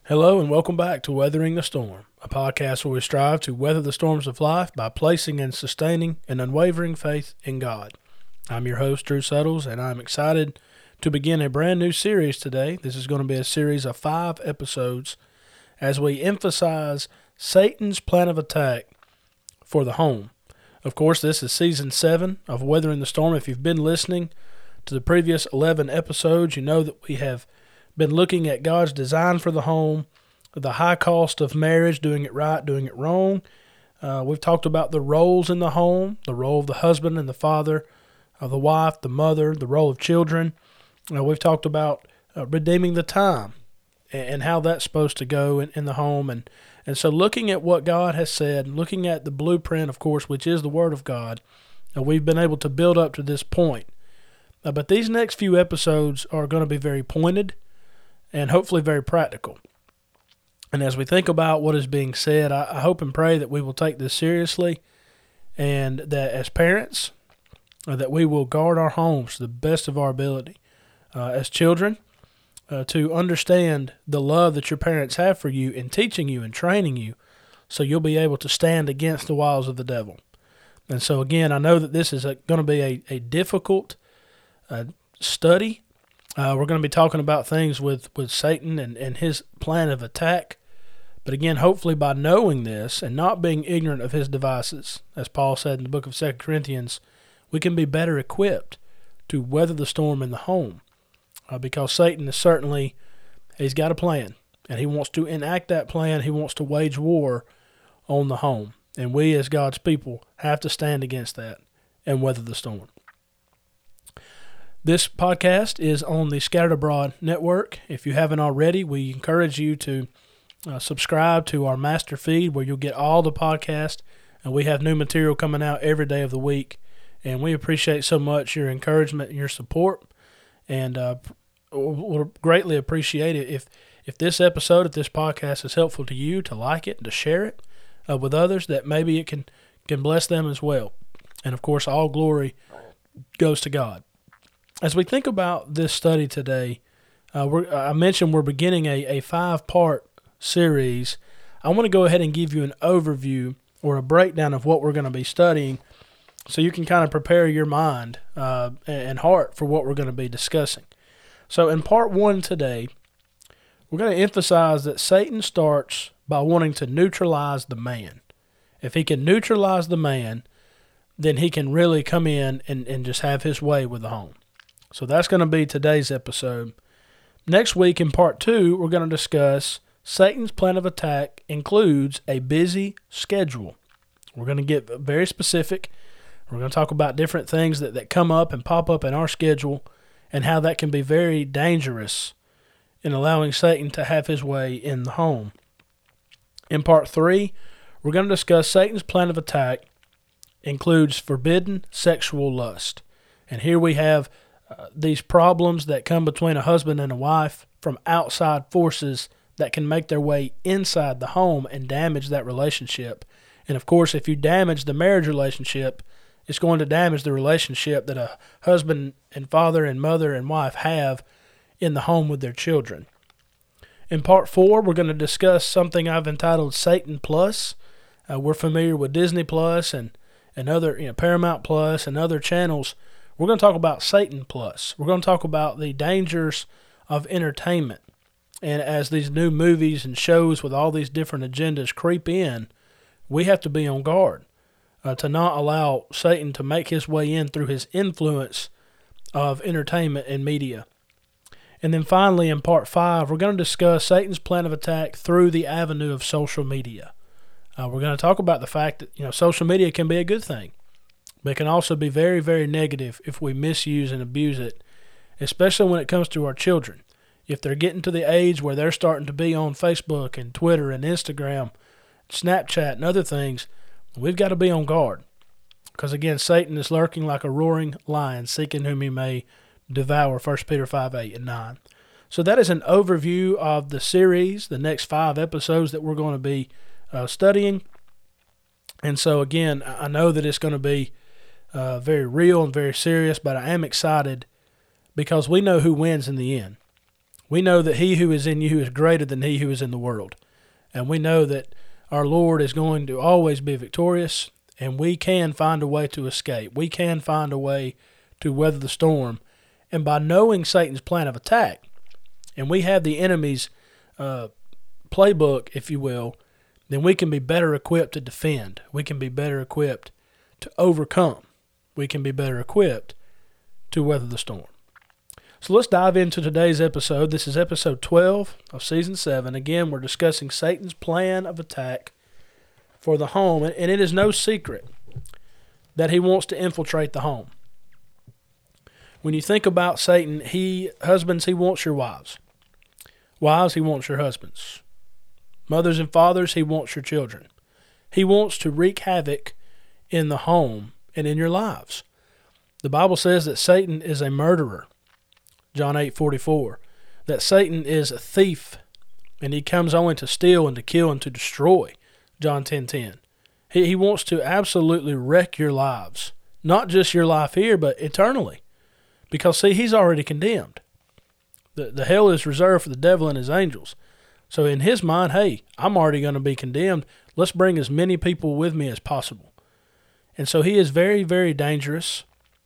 Hello and welcome back to Weathering the Storm, a podcast where we strive to weather the storms of life by placing and sustaining an unwavering faith in God. I'm your host, Drew Suttles, and I'm excited to begin a brand new series today. This is going to be a series of 5 episodes as we emphasize Satan's plan of attack for the home. Of course, this is Season 7 of Weathering the Storm. If you've been listening to the previous 11 episodes, you know that we have been looking at God's design for the home, the high cost of marriage, doing it right, doing it wrong. We've talked about the roles in the home, the role of the husband and the father, of the wife, the mother, the role of children. We've talked about redeeming the time and how that's supposed to go in the home. And so looking at what God has said, looking at the blueprint, of course, which is the Word of God, we've been able to build up to this point. But these next few episodes are going to be very pointed and hopefully very practical. And as we think about what is being said, I hope and pray that we will take this seriously and that as parents, that we will guard our homes to the best of our ability. As children, to understand the love that your parents have for you in teaching you and training you so you'll be able to stand against the wiles of the devil. And so again, I know that this is going to be a difficult study. We're going to be talking about things with Satan and his plan of attack. But again, hopefully by knowing this and not being ignorant of his devices, as Paul said in the book of 2 Corinthians, we can be better equipped to weather the storm in the home. Because Satan is certainly, he's got a plan. And he wants to enact that plan. He wants to wage war on the home. And we as God's people have to stand against that and weather the storm. This podcast is on the Scattered Abroad Network. If you haven't already, we encourage you to subscribe to our master feed where you'll get all the podcasts. And we have new material coming out every day of the week. And we appreciate so much your encouragement and your support. And we'll greatly appreciate it if this episode, if this podcast is helpful to you, to like it and to share it with others, that maybe it can bless them as well. And of course, all glory goes to God. As we think about this study today, I mentioned we're beginning a 5-part series. I want to go ahead and give you an overview or a breakdown of what we're going to be studying so you can kind of prepare your mind and heart for what we're going to be discussing. So in part 1 today, we're going to emphasize that Satan starts by wanting to neutralize the man. If he can neutralize the man, then he can really come in and just have his way with the home. So that's going to be today's episode. Next week in part 2, we're going to discuss Satan's plan of attack includes a busy schedule. We're going to get very specific. We're going to talk about different things that come up and pop up in our schedule and how that can be very dangerous in allowing Satan to have his way in the home. In part 3, we're going to discuss Satan's plan of attack includes forbidden sexual lust. And here we have these problems that come between a husband and a wife from outside forces that can make their way inside the home and damage that relationship. And of course, if you damage the marriage relationship, it's going to damage the relationship that a husband and father and mother and wife have in the home with their children. In part 4, we're going to discuss something I've entitled Satan Plus. We're familiar with Disney Plus and other, Paramount Plus and other channels. We're going to talk about Satan Plus. We're going to talk about the dangers of entertainment. And as these new movies and shows with all these different agendas creep in, we have to be on guard to not allow Satan to make his way in through his influence of entertainment and media. And then finally, in part 5, we're going to discuss Satan's plan of attack through the avenue of social media. We're going to talk about the fact that social media can be a good thing, but it can also be very, very negative if we misuse and abuse it, especially when it comes to our children. If they're getting to the age where they're starting to be on Facebook and Twitter and Instagram, Snapchat and other things, we've got to be on guard. Because again, Satan is lurking like a roaring lion, seeking whom he may devour, 1 Peter 5, 8, and 9. So that is an overview of the series, the next 5 episodes that we're going to be studying. And so again, I know that it's going to be very real and very serious, but I am excited because we know who wins in the end. We know that he who is in you is greater than he who is in the world. And we know that our Lord is going to always be victorious, and we can find a way to escape. We can find a way to weather the storm. And by knowing Satan's plan of attack, and we have the enemy's playbook, if you will, then we can be better equipped to defend. We can be better equipped to overcome. We can be better equipped to weather the storm. So let's dive into today's episode. This is episode 12 of season 7. Again, we're discussing Satan's plan of attack for the home, and it is no secret that he wants to infiltrate the home. When you think about Satan, husbands, he wants your wives. Wives, he wants your husbands. Mothers and fathers, he wants your children. He wants to wreak havoc in the home and in your lives. The Bible says that Satan is a murderer. John 8:44, that Satan is a thief, and he comes only to steal and to kill and to destroy. John 10:10. He wants to absolutely wreck your lives, not just your life here, but eternally. Because, see, he's already condemned. The hell is reserved for the devil and his angels. So in his mind, hey, I'm already going to be condemned. Let's bring as many people with me as possible. And so he is very, very dangerous.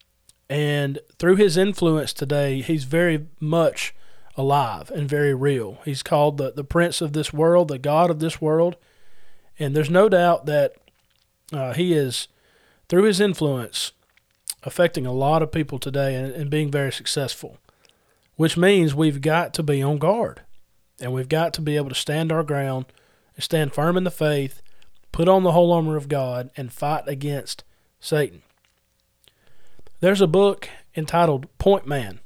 And through his influence today, he's very much alive and very real. He's called the prince of this world, the god of this world. And there's no doubt that he is, through his influence, affecting a lot of people today and being very successful, which means we've got to be on guard. And we've got to be able to stand our ground and stand firm in the faith, put on the whole armor of God, and fight against Satan. There's a book entitled Point Man.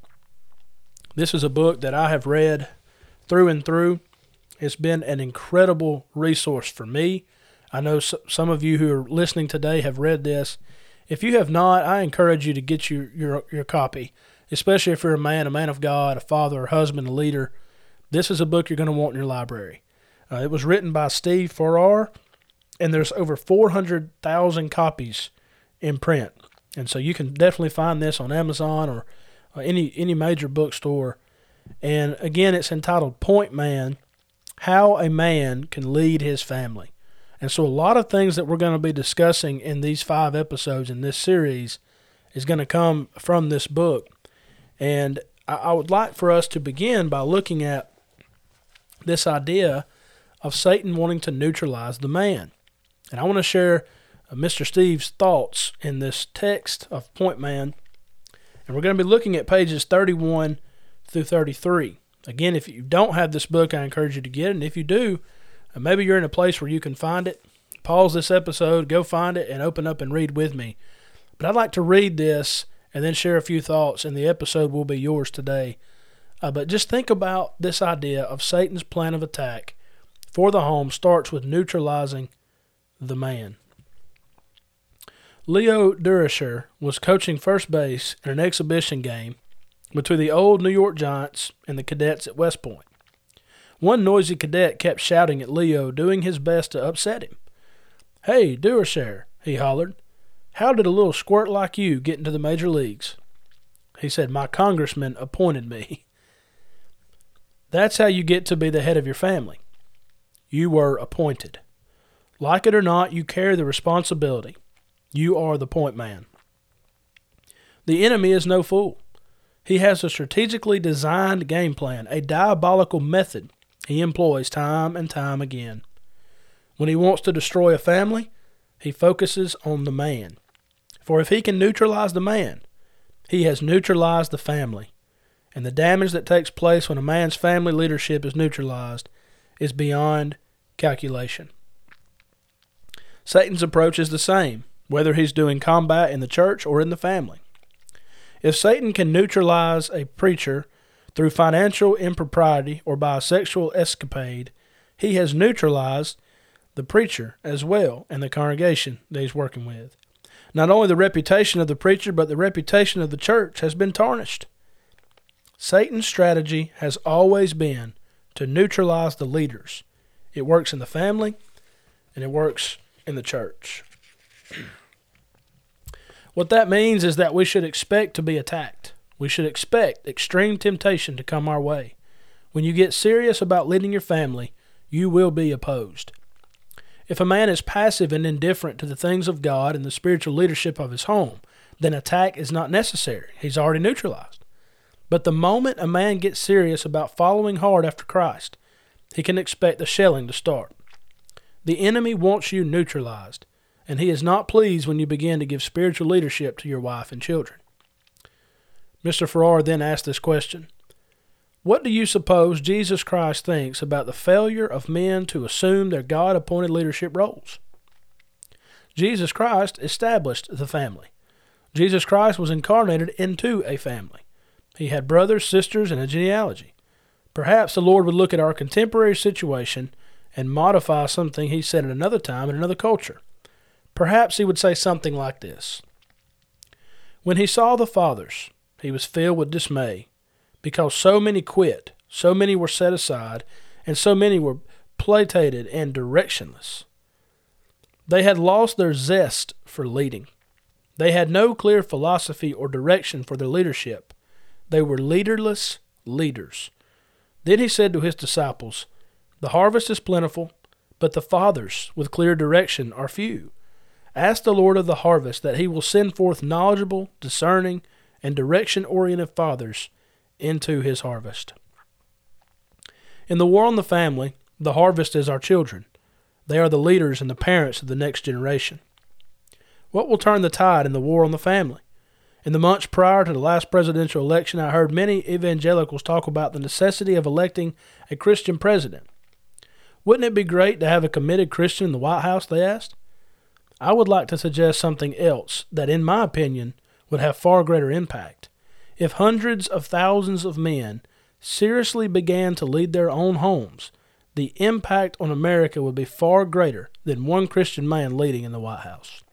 This is a book that I have read through and through. It's been an incredible resource for me. I know some of you who are listening today have read this. If you have not, I encourage you to get your copy, especially if you're a man of God, a father, a husband, a leader. This is a book you're going to want in your library. It was written by Steve Farrar, and there's over 400,000 copies in print. And so you can definitely find this on Amazon or any major bookstore. And again, it's entitled Point Man, How a Man Can Lead His Family. And so a lot of things that we're going to be discussing in these 5 episodes in this series is going to come from this book. And I would like for us to begin by looking at this idea of Satan wanting to neutralize the man. And I want to share Mr. Steve's thoughts in this text of Point Man. And we're going to be looking at pages 31 through 33. Again, if you don't have this book, I encourage you to get it. And if you do, maybe you're in a place where you can find it. Pause this episode, go find it, and open up and read with me. But I'd like to read this and then share a few thoughts, and the episode will be yours today. But just think about this idea of Satan's plan of attack for the home starts with neutralizing the man. Leo Durocher was coaching first base in an exhibition game between the old New York Giants and the Cadets at West Point. One noisy cadet kept shouting at Leo, doing his best to upset him. "Hey, Durocher," he hollered, "how did a little squirt like you get into the major leagues?" He said, "My congressman appointed me." That's how you get to be the head of your family. You were appointed. Like it or not, you carry the responsibility. You are the point man. The enemy is no fool. He has a strategically designed game plan, a diabolical method he employs time and time again. When he wants to destroy a family, he focuses on the man. For if he can neutralize the man, he has neutralized the family. And the damage that takes place when a man's family leadership is neutralized is beyond calculation. Satan's approach is the same, whether he's doing combat in the church or in the family. If Satan can neutralize a preacher through financial impropriety or by a sexual escapade, he has neutralized the preacher as well and the congregation that he's working with. Not only the reputation of the preacher, but the reputation of the church has been tarnished. Satan's strategy has always been to neutralize the leaders. It works in the family, and it works in the church. What that means is that we should expect to be attacked. We should expect extreme temptation to come our way. When you get serious about leading your family, you will be opposed. If a man is passive and indifferent to the things of God and the spiritual leadership of his home, then attack is not necessary. He's already neutralized. But the moment a man gets serious about following hard after Christ, he can expect the shelling to start. The enemy wants you neutralized, and he is not pleased when you begin to give spiritual leadership to your wife and children. Mr. Farrar then asked this question: what do you suppose Jesus Christ thinks about the failure of men to assume their God-appointed leadership roles? Jesus Christ established the family. Jesus Christ was incarnated into a family. He had brothers, sisters, and a genealogy. Perhaps the Lord would look at our contemporary situation and modify something he said at another time in another culture. Perhaps he would say something like this: when he saw the fathers, he was filled with dismay, because so many quit, so many were set aside, and so many were placated and directionless. They had lost their zest for leading. They had no clear philosophy or direction for their leadership. They were leaderless leaders. Then he said to his disciples, "The harvest is plentiful, but the fathers with clear direction are few. Ask the Lord of the harvest that he will send forth knowledgeable, discerning, and direction-oriented fathers into his harvest." In the war on the family, the harvest is our children. They are the leaders and the parents of the next generation. What will turn the tide in the war on the family? In the months prior to the last presidential election, I heard many evangelicals talk about the necessity of electing a Christian president. Wouldn't it be great to have a committed Christian in the White House, they asked? I would like to suggest something else that, in my opinion, would have far greater impact. If hundreds of thousands of men seriously began to lead their own homes, the impact on America would be far greater than one Christian man leading in the White House.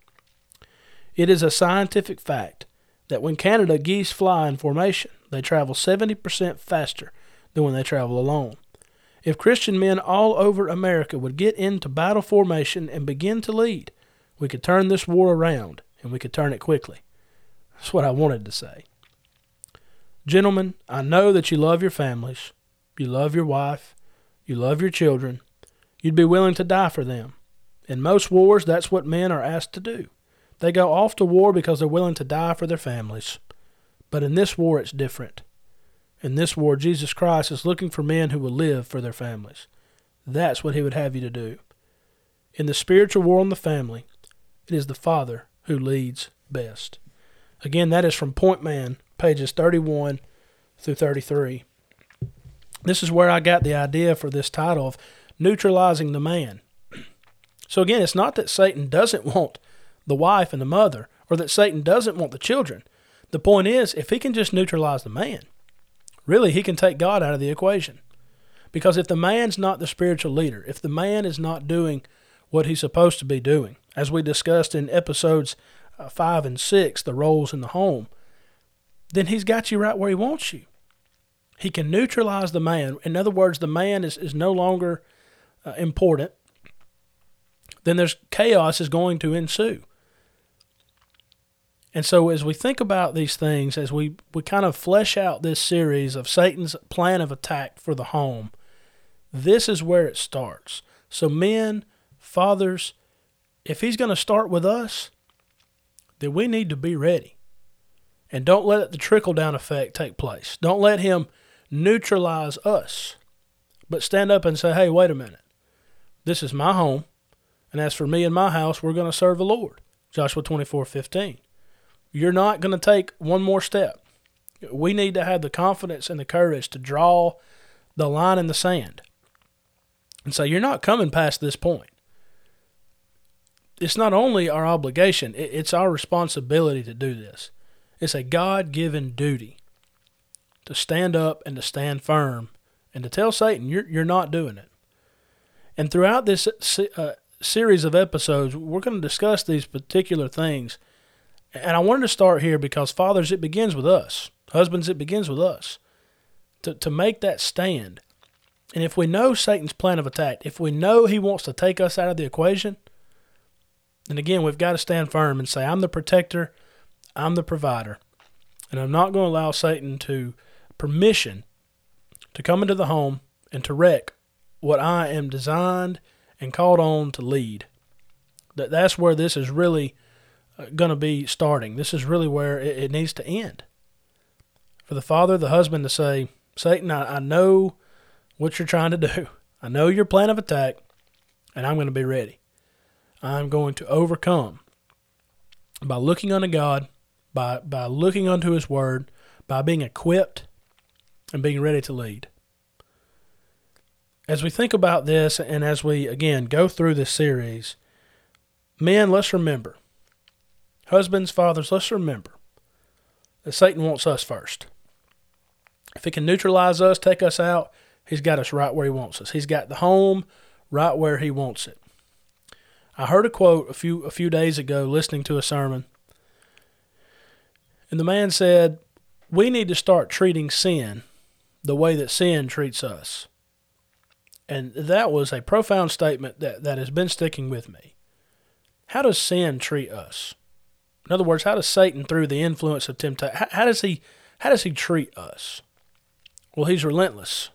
It is a scientific fact that when Canada geese fly in formation, they travel 70% faster than when they travel alone. If Christian men all over America would get into battle formation and begin to lead, we could turn this war around, and we could turn it quickly. That's what I wanted to say. Gentlemen, I know that you love your families, you love your wife, you love your children. You'd be willing to die for them. In most wars, that's what men are asked to do. They go off to war because they're willing to die for their families. But in this war, it's different. In this war, Jesus Christ is looking for men who will live for their families. That's what he would have you to do. In the spiritual war on the family, it is the father who leads best. Again, that is from Point Man, pages 31 through 33. This is where I got the idea for this title of Neutralizing the Man. So again, it's not that Satan doesn't want the wife and the mother, or that Satan doesn't want the children. The point is, if he can just neutralize the man, really he can take God out of the equation. Because if the man's not the spiritual leader, if the man is not doing what he's supposed to be doing, as we discussed in episodes 5 and 6, the roles in the home, then he's got you right where he wants you. He can neutralize the man. In other words, the man is no longer important. Then there's chaos is going to ensue. And so as we think about these things, as we kind of flesh out this series of Satan's plan of attack for the home, this is where it starts. So men, fathers, if he's going to start with us, then we need to be ready. And don't let the trickle-down effect take place. Don't let him neutralize us. But stand up and say, hey, wait a minute. This is my home. And as for me and my house, we're going to serve the Lord. Joshua 24:15. You're not going to take one more step. We need to have the confidence and the courage to draw the line in the sand. And so you're not coming past this point. It's not only our obligation, it's our responsibility to do this. It's a God-given duty to stand up and to stand firm and to tell Satan, you're not doing it. And throughout this series of episodes, we're going to discuss these particular things. And I wanted to start here because, fathers, it begins with us. Husbands, it begins with us. To make that stand. And if we know Satan's plan of attack, if we know he wants to take us out of the equation, then again, we've got to stand firm and say, I'm the protector, I'm the provider, and I'm not going to allow Satan to permission to come into the home and to wreck what I am designed and called on to lead. That's where this is really going to be starting. This is really where it needs to end. For the father, the husband to say, Satan, I know what you're trying to do. I know your plan of attack, and I'm going to be ready. I'm going to overcome by looking unto God, by looking unto His Word, by being equipped and being ready to lead. As we think about this, and as we, again, go through this series, men, let's remember, husbands, fathers, let's remember that Satan wants us first. If he can neutralize us, take us out, he's got us right where he wants us. He's got the home right where he wants it. I heard a quote a few days ago listening to a sermon, and the man said, we need to start treating sin the way that sin treats us. And that was a profound statement that has been sticking with me. How does sin treat us? In other words, how does Satan, through the influence of temptation, how does he treat us? Well, he's relentless.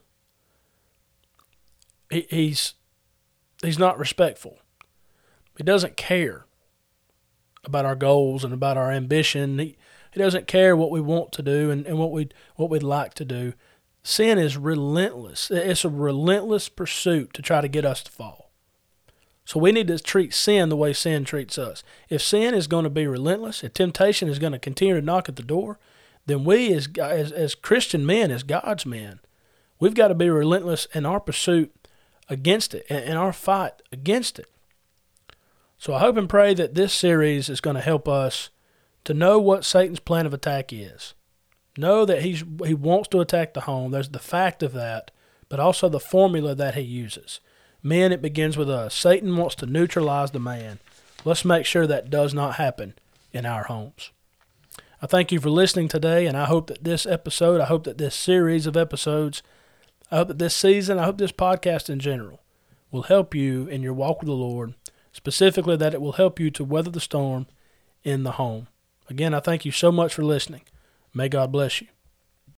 He's not respectful. He doesn't care about our goals and about our ambition. He doesn't care what we want to do and what we'd like to do. Sin is relentless. It's a relentless pursuit to try to get us to fall. So we need to treat sin the way sin treats us. If sin is going to be relentless, if temptation is going to continue to knock at the door, then we as Christian men, as God's men, we've got to be relentless in our pursuit against it and our fight against it. So I hope and pray that this series is going to help us to know what Satan's plan of attack is. Know that he wants to attack the home. There's the fact of that, but also the formula that he uses. Men, it begins with us. Satan wants to neutralize the man. Let's make sure that does not happen in our homes. I thank you for listening today, and I hope that this episode, I hope that this series of episodes, I hope that this season, I hope this podcast in general will help you in your walk with the Lord, specifically that it will help you to weather the storm in the home. Again, I thank you so much for listening. May God bless you.